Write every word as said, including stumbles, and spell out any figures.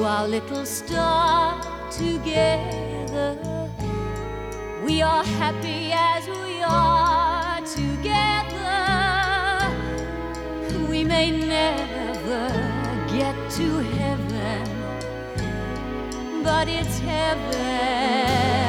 our little star together. We are happy as we are together. We may never get to heaven, but it's heaven